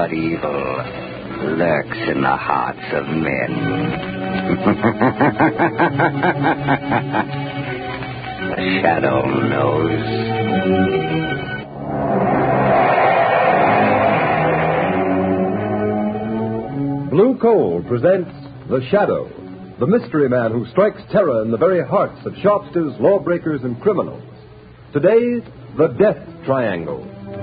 but evil lurks in the hearts of men. The Shadow knows. Blue Coal presents The Shadow, the mystery man who strikes terror in the very hearts of shopsters, lawbreakers, and criminals. Today, the Death Triangle.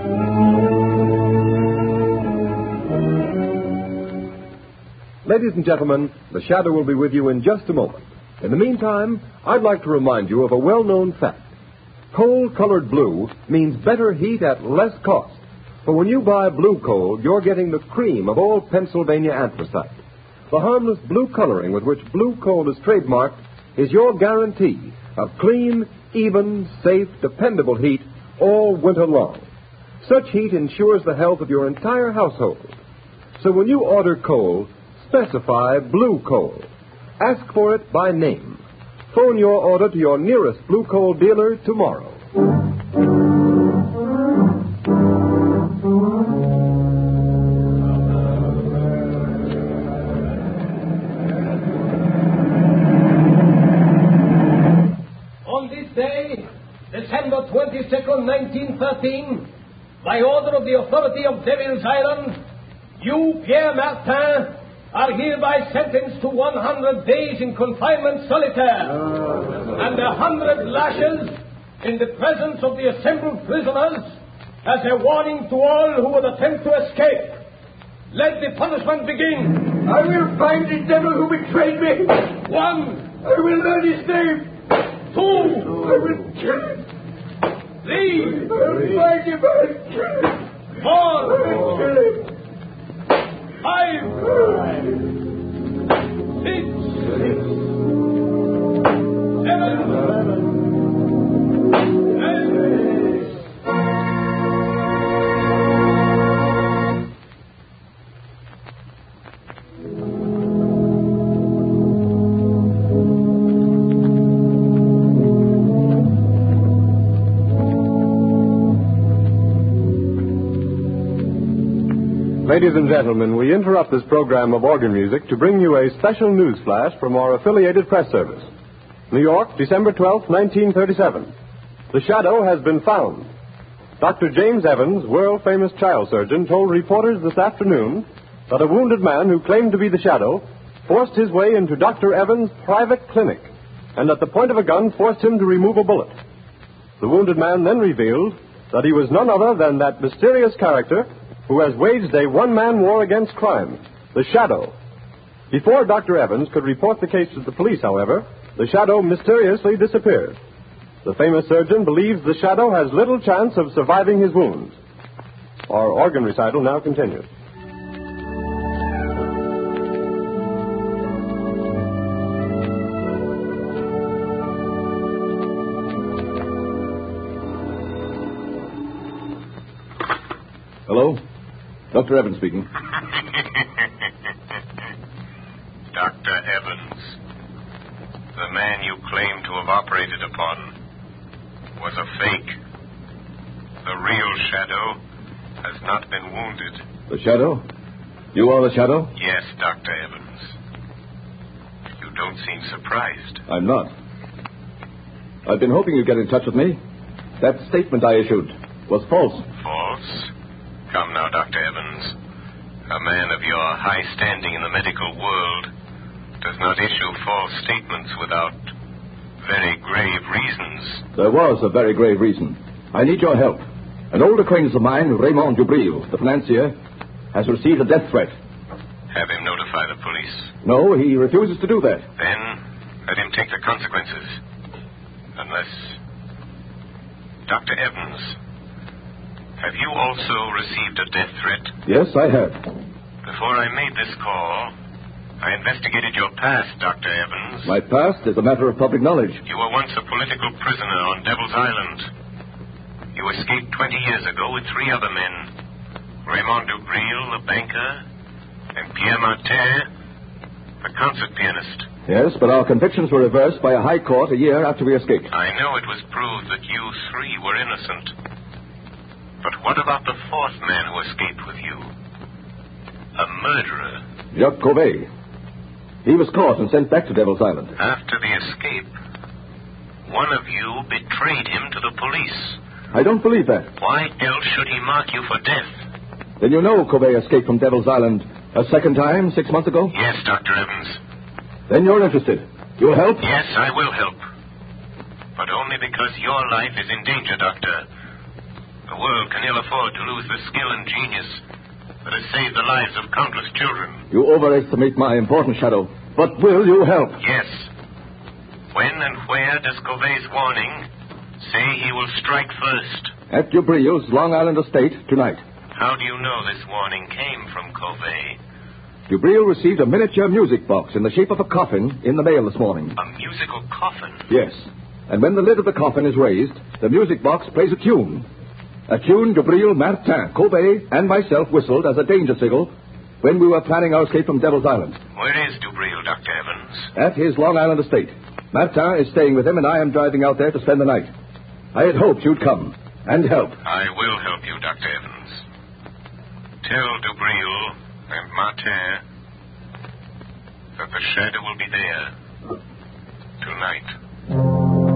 Ladies and gentlemen, The Shadow will be with you in just a moment. In the meantime, I'd like to remind you of a well-known fact. Coal-colored blue means better heat at less cost. For when you buy blue coal, you're getting the cream of all Pennsylvania anthracite. The harmless blue coloring with which blue coal is trademarked is your guarantee of clean, even, safe, dependable heat all winter long. Such heat ensures the health of your entire household. So when you order coal, specify blue coal. Ask for it by name. Phone your order to your nearest blue coal dealer tomorrow. On this day, December 22nd, 1913, by order of the authority of Devil's Island, you, Pierre Martin, are hereby sentenced to 100 days in confinement solitaire and 100 lashes in the presence of the assembled prisoners as a warning to all who would attempt to escape. Let the punishment begin. I will find the devil who betrayed me. 1. I will learn his name. 2. I will kill him. 3. I will find him. I'll kill him. 4. I'll kill him. 5. 6. 7. Ladies and gentlemen, we interrupt this program of organ music to bring you a special news flash from our affiliated press service. New York, December 12, 1937. The Shadow has been found. Dr. James Evans, world-famous child surgeon, told reporters this afternoon that a wounded man who claimed to be the Shadow forced his way into Dr. Evans' private clinic and at the point of a gun forced him to remove a bullet. The wounded man then revealed that he was none other than that mysterious character who has waged a one-man war against crime, the Shadow. Before Dr. Evans could report the case to the police, however, the Shadow mysteriously disappeared. The famous surgeon believes the Shadow has little chance of surviving his wounds. Our organ recital now continues. Hello? Dr. Evans speaking. Dr. Evans, the man you claim to have operated upon was a fake. The real Shadow has not been wounded. The Shadow? You are the Shadow? Yes, Dr. Evans. You don't seem surprised. I'm not. I've been hoping you'd get in touch with me. That statement I issued was false. False? Come now, Dr. Evans. A man of your high standing in the medical world does not issue false statements without very grave reasons. There was a very grave reason. I need your help. An old acquaintance of mine, Raymond Dubril, the financier, has received a death threat. Have him notify the police. No, he refuses to do that. Then let him take the consequences. Unless... Dr. Evans, have you also received a death threat? Yes, I have. Before I made this call, I investigated your past, Dr. Evans. My past is a matter of public knowledge. You were once a political prisoner on Devil's Island. You escaped 20 years ago with 3 other men. Raymond Dubril, the banker, and Pierre Martin, the concert pianist. Yes, but our convictions were reversed by a high court a year after we escaped. I know it was proved that you 3 were innocent. But what about the 4th man who escaped with you? A murderer. Jacques Cauvet. He was caught and sent back to Devil's Island. After the escape, one of you betrayed him to the police. I don't believe that. Why else should he mark you for death? Then you know Cauvet escaped from Devil's Island a second time 6 months ago? Yes, Dr. Evans. Then you're interested. You'll help? Yes, I will help. But only because your life is in danger, Doctor. The world can ill afford to lose the skill and genius that has saved the lives of countless children. You overestimate my importance, Shadow. But will you help? Yes. When and where does Cauvet's warning say he will strike first? At Dubreuil's Long Island estate tonight. How do you know this warning came from Cauvet? Dubreuil received a miniature music box in the shape of a coffin in the mail this morning. A musical coffin? Yes. And when the lid of the coffin is raised, the music box plays a tune. A tune Dubreuil, Martin, Cauvet, and myself whistled as a danger signal when we were planning our escape from Devil's Island. Where is Dubreuil, Dr. Evans? At his Long Island estate. Martin is staying with him, and I am driving out there to spend the night. I had hoped you'd come and help. I will help you, Dr. Evans. Tell Dubreuil and Martin that the shadow will be there tonight.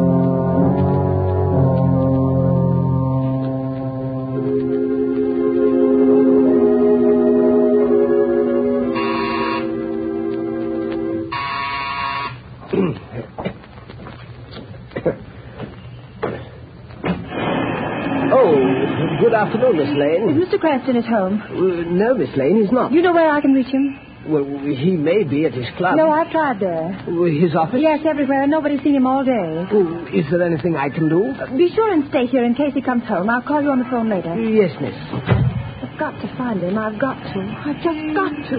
Good afternoon, Miss Lane. Is Mr. Cranston at home? No, Miss Lane, he's not. You know where I can reach him? Well, he may be at his club. No, I've tried there. His office? Yes, everywhere. Nobody's seen him all day. Is there anything I can do? Be sure and stay here in case he comes home. I'll call you on the phone later. Yes, miss. I've got to find him. I've got to. I've just got to.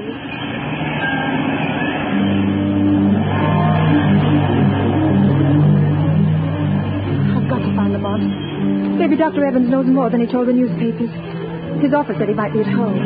I've got to find Lamont. Maybe Dr. Evans knows more than he told the newspapers. His office said he might be at home.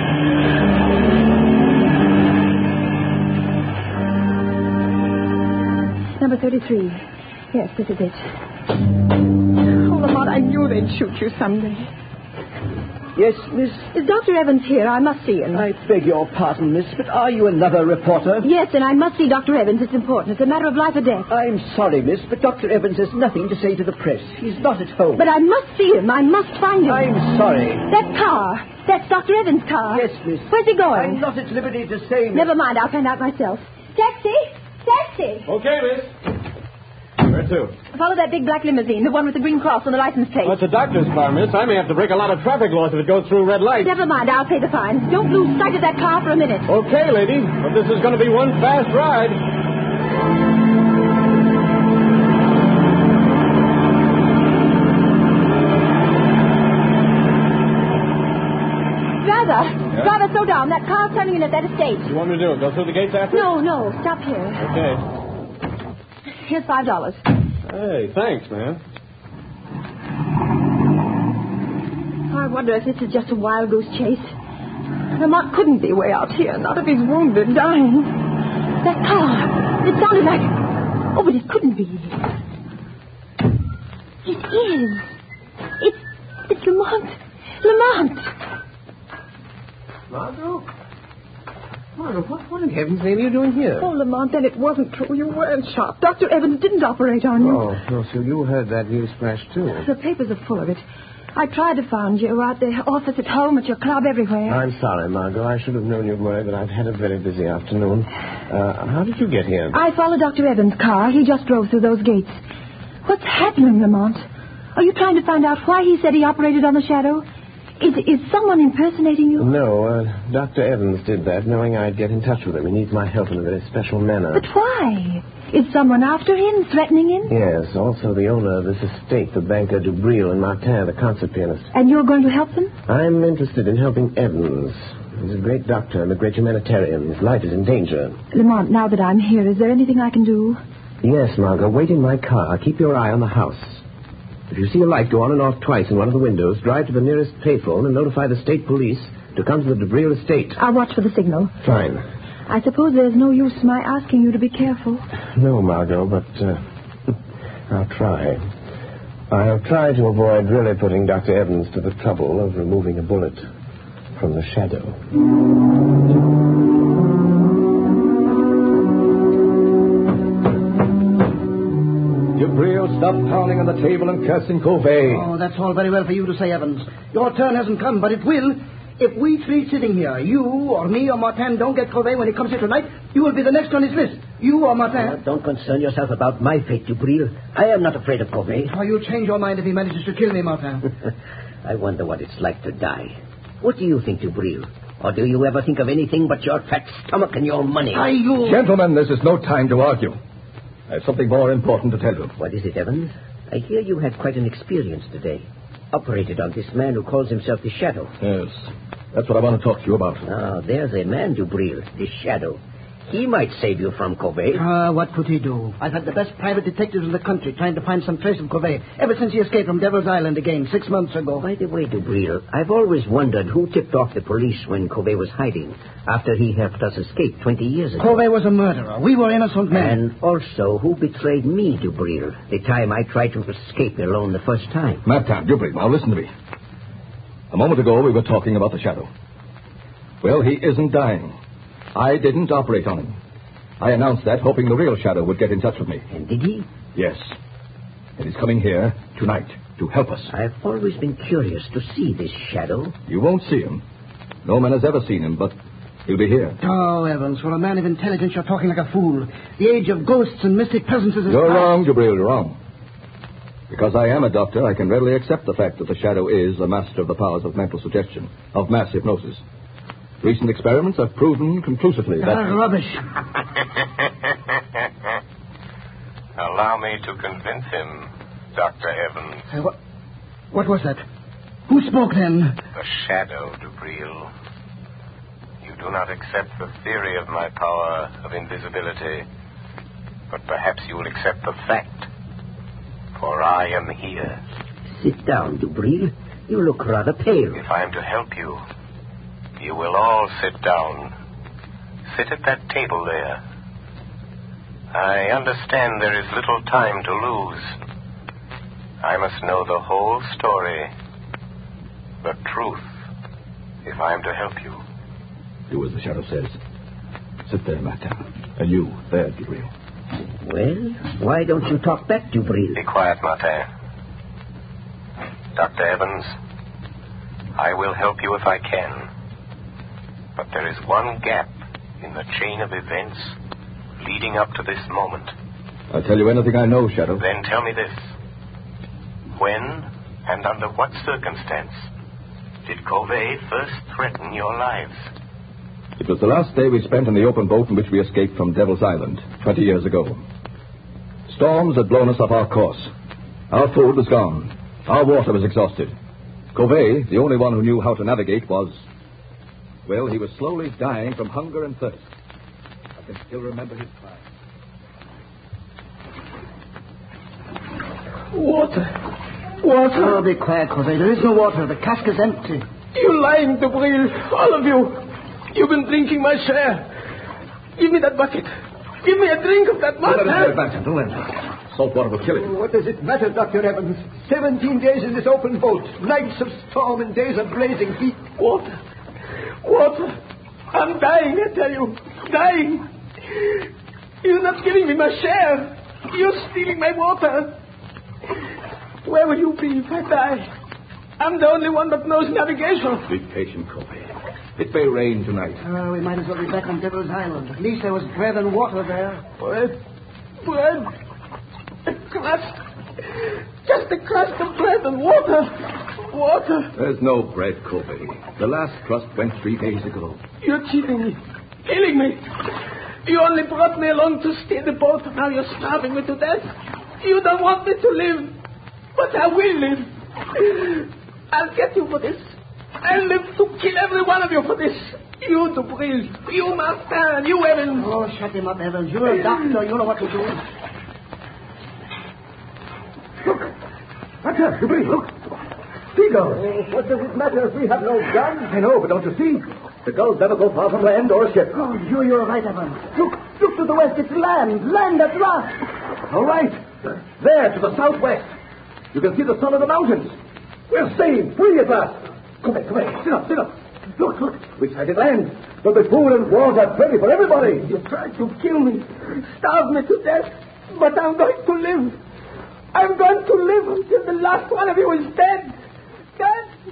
Number 33. Yes, this is it. Oh, Lamont, I knew they'd shoot you someday. Yes, miss? Is Dr. Evans here? I must see him. I beg your pardon, miss, but are you another reporter? Yes, and I must see Dr. Evans. It's important. It's a matter of life or death. I'm sorry, miss, but Dr. Evans has nothing to say to the press. He's not at home. But I must see him. I must find him. I'm sorry. That car. That's Dr. Evans' car. Yes, miss. Where's he going? I'm not at liberty to say, miss. Never mind. I'll find out myself. Taxi! Taxi! Okay, miss. Where to? Follow that big black limousine, the one with the green cross on the license plate. Well, it's a doctor's car, miss. I may have to break a lot of traffic laws if it goes through red lights. Never mind. I'll pay the fine. Don't lose sight of that car for a minute. Okay, lady. But this is going to be one fast ride. Driver, slow down. That car's turning in at that estate. What do you want me to do? Go through the gates after? No. Stop here. Okay. Here's $5. Hey, thanks, man. I wonder if this is just a wild goose chase. Lamont couldn't be way out here, not if he's wounded, dying. That car, it sounded like... Oh, but it couldn't be. It is. It's Lamont. Lamont! Margot, what in heaven's name are you doing here? Oh, Lamont, then it wasn't true. You weren't shot. Dr. Evans didn't operate on you. Oh, no, so you heard that news flash, too. The papers are full of it. I tried to find you at the office, at home, at your club, everywhere. I'm sorry, Margot. I should have known you'd worry, but I've had a very busy afternoon. How did you get here? I followed Dr. Evans' car. He just drove through those gates. What's happening, Lamont? Are you trying to find out why he said he operated on the shadow? Is someone impersonating you? No, Dr. Evans did that, knowing I'd get in touch with him. He needs my help in a very special manner. But why? Is someone after him, threatening him? Yes, also the owner of this estate, the banker Dubreuil and Martin, the concert pianist. And you're going to help them? I'm interested in helping Evans. He's a great doctor and a great humanitarian. His life is in danger. Lamont, now that I'm here, is there anything I can do? Yes, Margot. Wait in my car. Keep your eye on the house. If you see a light go on and off twice in one of the windows, drive to the nearest payphone and notify the state police to come to the Dubreuil estate. I'll watch for the signal. Fine. I suppose there's no use my asking you to be careful. No, Margot, but I'll try. I'll try to avoid really putting Dr. Evans to the trouble of removing a bullet. from the shadow. Dubril, stop pounding on the table and cursing Covey. Oh, that's all very well for you to say, Evans. Your turn hasn't come, but it will. If we three sitting here, you or me or Martin, don't get Covey when he comes here tonight, you will be the next on his list. You or Martin. Don't concern yourself about my fate, Dubril. I am not afraid of Covey. Oh, you'll change your mind if he manages to kill me, Martin. I wonder what it's like to die. What do you think, Dubril? Or do you ever think of anything but your fat stomach and your money? Gentlemen, this is no time to argue. I have something more important to tell you. What is it, Evans? I hear you had quite an experience today. Operated on this man who calls himself the Shadow. Yes, that's what I want to talk to you about. Ah, there's a man, Dubril, the Shadow. He might save you from Covey. What could he do? I've had the best private detectives in the country trying to find some trace of Covey ever since he escaped from Devil's Island again 6 months ago. By the way, Dubril, I've always wondered who tipped off the police when Covey was hiding after he helped us escape 20 years ago. Covey was a murderer. We were innocent men. And also, who betrayed me, Dubril, the time I tried to escape alone the first time? Martin, Dubril, now listen to me. A moment ago, we were talking about the Shadow. Well, he isn't dying. I didn't operate on him. I announced that, hoping the real Shadow would get in touch with me. And did he? Yes. And he's coming here tonight to help us. I've always been curious to see this Shadow. You won't see him. No man has ever seen him, but he'll be here. Oh, Evans, for a man of intelligence, you're talking like a fool. The age of ghosts and mystic presences is You're past. wrong, Dubril, you're wrong. Because I am a doctor, I can readily accept the fact that the Shadow is a master of the powers of mental suggestion, of mass hypnosis. Recent experiments have proven conclusively that... Rubbish. Allow me to convince him, Dr. Evans. What was that? Who spoke then? The Shadow, Dubril. You do not accept the theory of my power of invisibility, but perhaps you will accept the fact, for I am here. Sit down, Dubril. You look rather pale. If I am to help you, you will all sit down. Sit at that table there. I understand there is little time to lose. I must know the whole story, the truth, if I am to help you. Do as the Shadow says. Sit there, Martin. And you, there, Dubril. Well, why don't you talk back, Dubril? Be quiet, Martin. Dr. Evans, I will help you if I can. But there is one gap in the chain of events leading up to this moment. I'll tell you anything I know, Shadow. Then tell me this. When and under what circumstance did Covey first threaten your lives? It was the last day we spent in the open boat in which we escaped from Devil's Island 20 years ago. Storms had blown us off our course. Our food was gone. Our water was exhausted. Covey, the only one who knew how to navigate, was... Well, he was slowly dying from hunger and thirst. I can still remember his cry. Water. Oh, be quiet, Covey. There is no water. The cask is empty. You're lying, Dubril. All of you. You've been drinking my share. Give me that bucket. Give me a drink of that water. Don't let him. Salt water will kill him. What does it matter, Dr. Evans? 17 days in this open boat. Nights of storm and days of blazing heat. Water. I'm dying, I tell you. Dying. You're not giving me my share. You're stealing my water. Where will you be if I die? I'm the only one that knows navigation. Be patient, Covey. It may rain tonight. We might as well be back on Devil's Island. At least there was bread and water there. Bread. A crust. Just a crust of bread and water. There's no bread, Covey. The last crust went 3 days ago. You're cheating me. Killing me. You only brought me along to steer the boat. Now you're starving me to death. You don't want me to live. But I will live. I'll get you for this. I'll live to kill every one of you for this. You, Dubril. You, Martin. You, Evans. Oh, shut him up, Evans. You're a doctor. You know what to do. Look. Doctor, Dubril, look. Seagulls. What does it matter if we have no guns? I know, but don't you see? The gulls never go far from land or a ship. Oh, you're right, Evans. Look to the west. It's land. Land at last. All right. There, to the southwest. You can see the sun of the mountains. We're saved. Free at last. Come here. Sit up. Look. We sighted land. There'll be food and water plenty for everybody. You tried to kill me, starve me to death, but I'm going to live. I'm going to live until the last one of you is dead. Dead.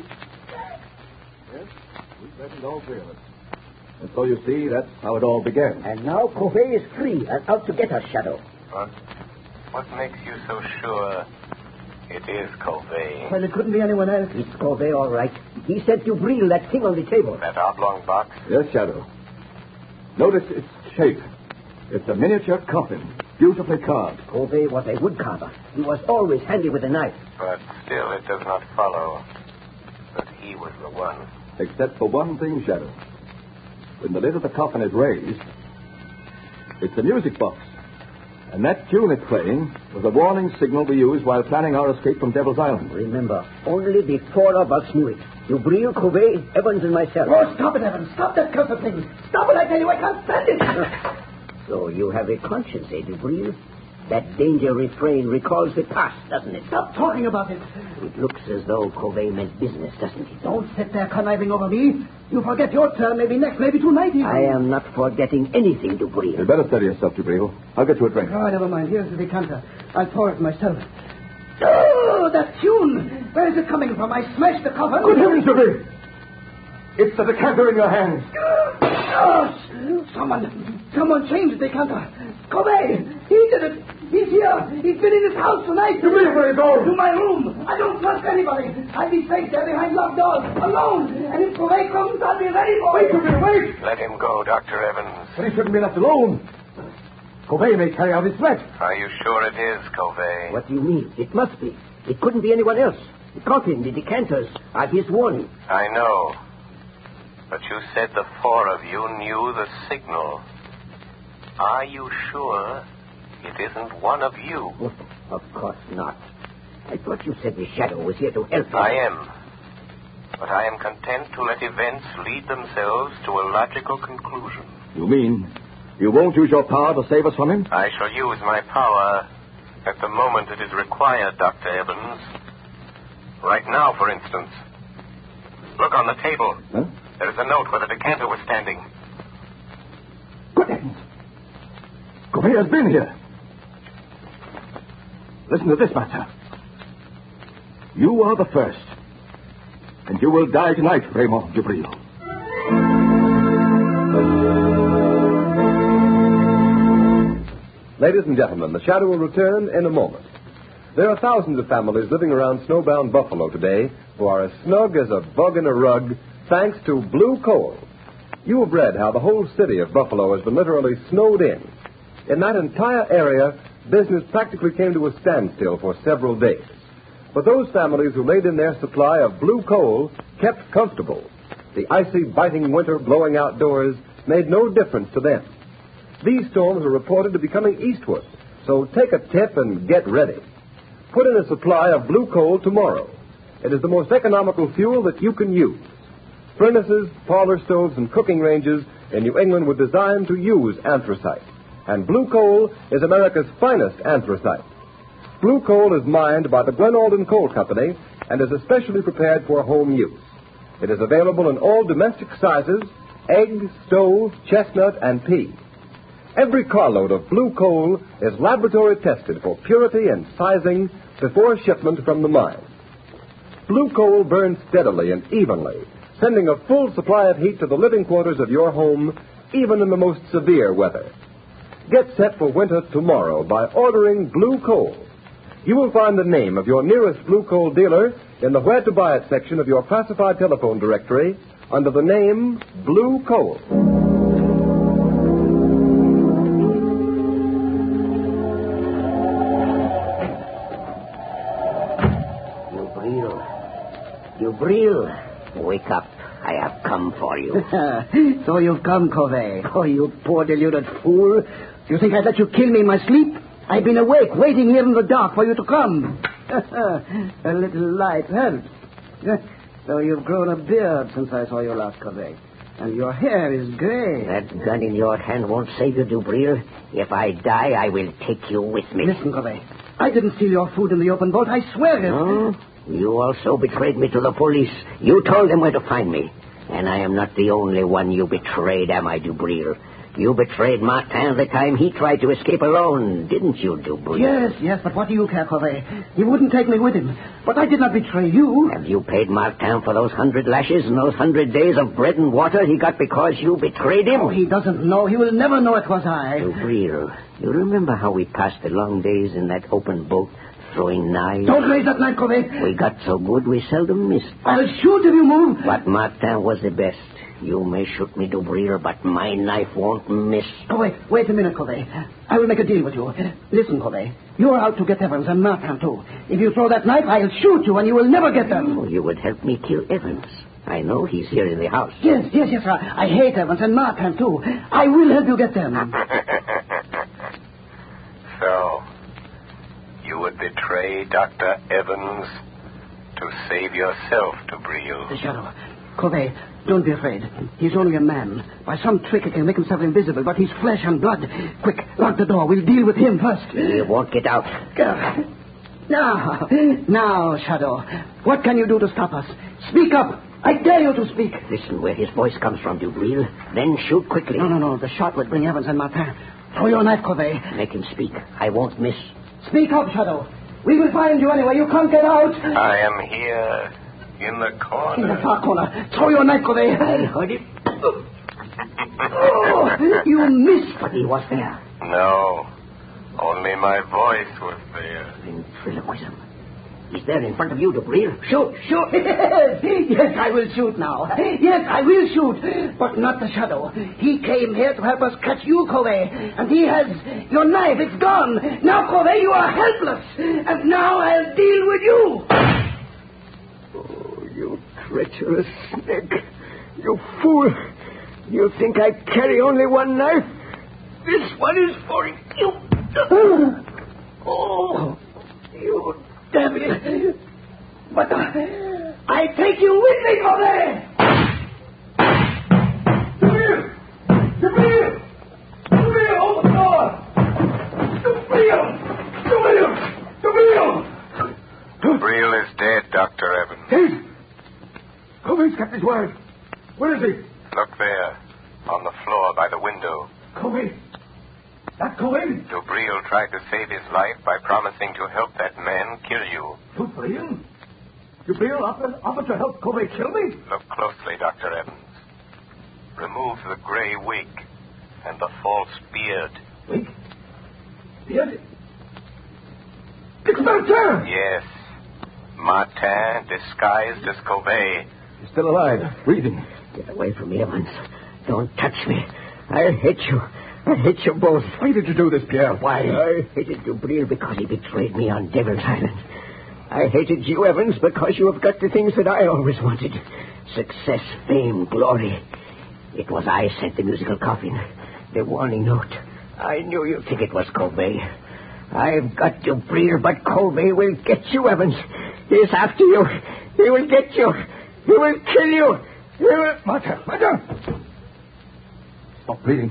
Yes, we threatened all three of us. And so you see, that's how it all began. And now Covey is free and out to get us, Shadow. But what makes you so sure it is Covey? Well, it couldn't be anyone else. It's Covey, all right. He sent Dubril that thing on the table. That oblong box? Yes, Shadow. Notice its shape. It's a miniature coffin, beautifully carved. Covey was a woodcarver. He was always handy with a knife. But still, it does not follow that he was the one. Except for one thing, Shadow. When the lid of the coffin is raised, it's a music box. And that tune it's playing was a warning signal we used while planning our escape from Devil's Island. Remember, only the four of us knew it. Dubril, Covey, Evans, and myself. Oh, stop it, Evans. Stop that cursed thing. Stop it, I tell you. I can't stand it. So you have a conscience, eh, Dubril? That danger refrain recalls the past, doesn't it? Stop talking about it. It looks as though Covey meant business, doesn't it? Don't sit there conniving over me. You forget your turn, maybe next, maybe tonight even. I am not forgetting anything, Dubril. You'd better steady yourself, Dubril. I'll get you a drink. Oh, never mind. Here's the decanter. I'll pour it myself. Oh, that tune. Where is it coming from? I smashed the coffin. Good heavens, Dubril! It's the decanter in your hands. Oh, someone changed the decanter. Covey, he did it. He's here. He's been in his house tonight. Dubril, where are you going? To my room. I don't trust anybody. I'll be safe there behind locked doors, alone. And if Covey comes, I'll be ready for Wait, him. Dubril, wait! Let him go, Dr. Evans. But he shouldn't be left alone. Covey may carry out his threat. Are you sure it is Covey? What do you mean? It must be. It couldn't be anyone else. The coffin, the decanters are his warning. I know. But you said the four of you knew the signal. Are you sure it isn't one of you? Oh, of course not. I thought you said the Shadow was here to help us. I am. But I am content to let events lead themselves to a logical conclusion. You mean you won't use your power to save us from him? I shall use my power at the moment it is required, Dr. Evans. Right now, for instance. Look on the table. Huh? There is a note where the decanter was standing. Good heavens! Covey has been here. Listen to this, Master. You are the first. And you will die tonight, Raymond Dubril. Ladies and gentlemen, the Shadow will return in a moment. There are thousands of families living around snowbound Buffalo today who are as snug as a bug in a rug thanks to Blue Coal. You have read how the whole city of Buffalo has been literally snowed in. In that entire area, business practically came to a standstill for several days. But those families who laid in their supply of Blue Coal kept comfortable. The icy, biting winter blowing outdoors made no difference to them. These storms are reported to be coming eastward, so take a tip and get ready. Put in a supply of Blue Coal tomorrow. It is the most economical fuel that you can use. Furnaces, parlor stoves, and cooking ranges in New England were designed to use anthracite. And Blue Coal is America's finest anthracite. Blue Coal is mined by the Glen Alden Coal Company and is especially prepared for home use. It is available in all domestic sizes: egg, stove, chestnut, and pea. Every carload of Blue Coal is laboratory tested for purity and sizing before shipment from the mine. Blue Coal burns steadily and evenly, sending a full supply of heat to the living quarters of your home, even in the most severe weather. Get set for winter tomorrow by ordering Blue Coal. You will find the name of your nearest Blue Coal dealer in the Where to Buy It section of your classified telephone directory under the name Blue Coal. Dubril, wake up. I have come for you. So you've come, Covey. Oh, you poor deluded fool. Do you think I'd let you kill me in my sleep? I've been awake, waiting here in the dark for you to come. A little light helps. So you've grown a beard since I saw you last, Covey. And your hair is gray. That gun in your hand won't save you, Dubril. If I die, I will take you with me. Listen, Covey. I didn't steal your food in the open boat. I swear it. Oh? You also betrayed me to the police. You told them where to find me. And I am not the only one you betrayed, am I, Dubril? You betrayed Martin the time he tried to escape alone, didn't you, Dubril? Yes, but what do you care, Covey? He wouldn't take me with him. But I did not betray you. Have you paid Martin for those 100 lashes and those 100 days of bread and water he got because you betrayed him? Oh, he doesn't know. He will never know it was I. Dubril, you remember how we passed the long days in that open boat throwing knives? Don't raise that knife, Covey. We got so good we seldom missed. I'll shoot if you move. But Martin was the best. You may shoot me, Dubril, but my knife won't miss. Oh, wait a minute, Covey. I will make a deal with you. Listen, Covey. You're out to get Evans and Martin, too. If you throw that knife, I'll shoot you and you will never get them. Oh, you would help me kill Evans. I know he's here in the house. Yes. I hate Evans and Martin, too. I will help you get them. So, you would betray Dr. Evans to save yourself, Dubril. The Shadow. Covey, don't be afraid. He's only a man. By some trick he can make himself invisible, but he's flesh and blood. Quick, lock the door. We'll deal with him first. He won't get out. Now, Shadow. What can you do to stop us? Speak up. I dare you to speak. Listen where his voice comes from, Dubril. Then shoot quickly. No. The shot would bring Evans and Martin. Throw your knife, Covey. Make him speak. I won't miss. Speak up, Shadow. We will find you anyway. You can't get out. I am here. In the corner. In the far corner. Throw your knife, Covey. I heard it. Oh, you missed. But he was there. No. Only my voice was there. Ventriloquism. He's there in front of you, Dubril. Shoot. Yes, I will shoot now. Yes, I will shoot. But not the Shadow. He came here to help us catch you, Covey. And he has your knife. It's gone. Now, Covey, you are helpless. And now I'll deal with you. You treacherous snake. You fool. You think I carry only one knife? This one is for you. Oh, you devil. But I take you with me, Covey. Dubril, open the door. Dubril is dead, Dr. Evans. Dead? Covey's kept his word. Where is he? Look there, on the floor by the window. Covey? That Covey? Dubril tried to save his life by promising to help that man kill you. Dubril? Dubril offered to help Covey kill me? Look closely, Dr. Evans. Remove the gray wig and the false beard. Wig? Beard? It's Martin! Yes. Martin, disguised as Covey. He's still alive, breathing. Get away from me, Evans. Don't touch me. I hate you. I hate you both. Why did you do this, Pierre? Why? I hated Dubril because he betrayed me on Devil's Island. I hated you, Evans, because you have got the things that I always wanted. Success, fame, glory. It was I sent the musical coffin, the warning note. I knew you'd think it was Covey. I've got Dubril, but Covey will get you, Evans. He's after you. He will get you. He will kill you. He will... Martin. Stop bleeding.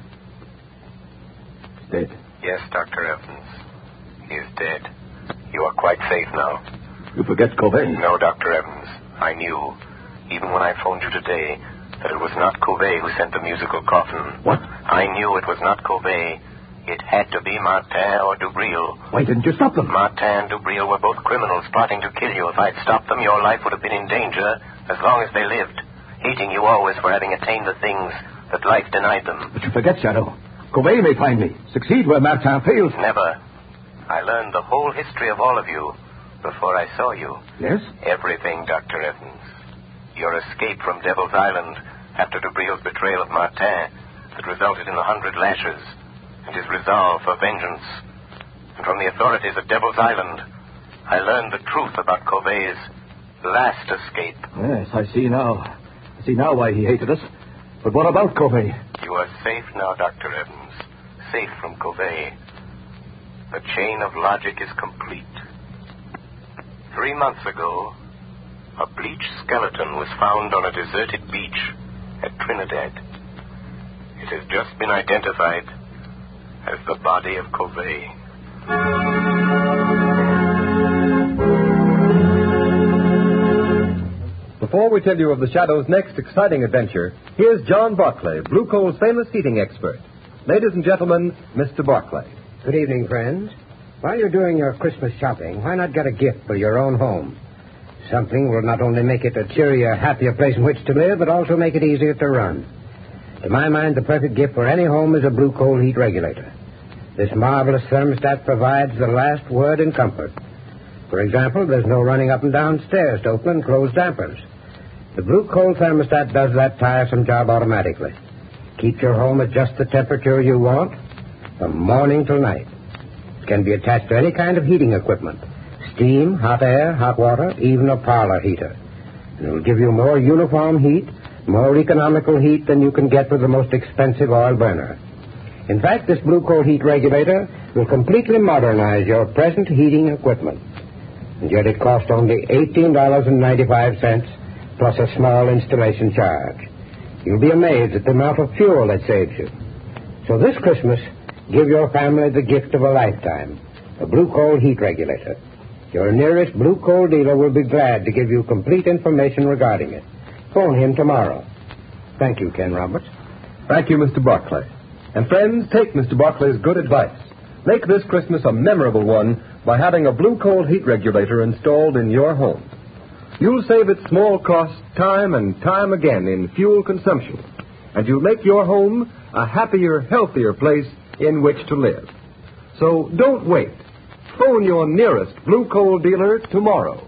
He's dead. Yes, Dr. Evans. He is dead. You are quite safe now. You forget Covey. No, Dr. Evans. I knew, even when I phoned you today, that it was not Covey who sent the musical coffin. What? I knew it was not Covey. It had to be Martin or Dubril. Why didn't you stop them? Martin and Dubril were both criminals plotting to kill you. If I'd stopped them, your life would have been in danger as long as they lived, hating you always for having attained the things that life denied them. But you forget, Shadow. Covey may find me. Succeed where Martin fails. Never. I learned the whole history of all of you before I saw you. Yes? Everything, Dr. Evans. Your escape from Devil's Island after Dubril's betrayal of Martin that resulted in the 100 lashes, and his resolve for vengeance. And from the authorities at Devil's Island, I learned the truth about Covey's last escape. Yes, I see now. I see now why he hated us. But what about Covey? You are safe now, Dr. Evans. Safe from Covey. The chain of logic is complete. 3 months ago, a bleached skeleton was found on a deserted beach at Trinidad. It has just been identified as the body of Covey. The before we tell you of the Shadow's next exciting adventure, here's John Barclay, Blue Coal's famous heating expert. Ladies and gentlemen, Mr. Barclay. Good evening, friends. While you're doing your Christmas shopping, why not get a gift for your own home? Something will not only make it a cheerier, happier place in which to live, but also make it easier to run. To my mind, the perfect gift for any home is a Blue Coal heat regulator. This marvelous thermostat provides the last word in comfort. For example, there's no running up and down stairs to open and close dampers. The Blue Coal thermostat does that tiresome job automatically. Keeps your home at just the temperature you want from morning till night. It can be attached to any kind of heating equipment. Steam, hot air, hot water, even a parlor heater. And it will give you more uniform heat, more economical heat than you can get with the most expensive oil burner. In fact, this Blue Coal heat regulator will completely modernize your present heating equipment. And yet it costs only $18.95 plus a small installation charge. You'll be amazed at the amount of fuel it saves you. So this Christmas, give your family the gift of a lifetime, a Blue Coal heat regulator. Your nearest Blue Coal dealer will be glad to give you complete information regarding it. Phone him tomorrow. Thank you, Ken Roberts. Thank you, Mr. Barclay. And friends, take Mr. Barclay's good advice. Make this Christmas a memorable one by having a Blue Coal heat regulator installed in your home. You'll save at small cost time and time again in fuel consumption, and you'll make your home a happier, healthier place in which to live. So don't wait. Phone your nearest Blue Coal dealer tomorrow.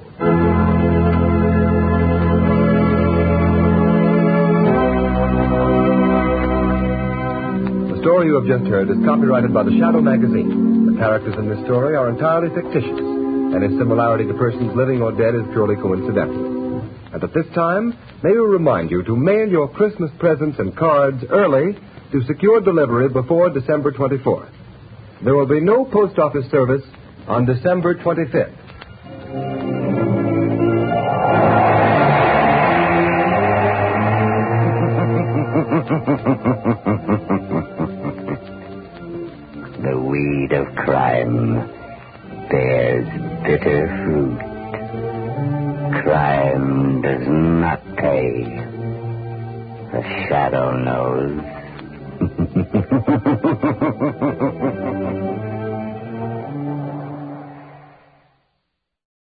The story you have just heard is copyrighted by the Shadow magazine. The characters in this story are entirely fictitious, and its similarity to persons living or dead is purely coincidental. And at this time, may we remind you to mail your Christmas presents and cards early to secure delivery before December 24th. There will be no post office service on December 25th. The weed of crime bears bitter fruit. Crime does not pay. The Shadow knows.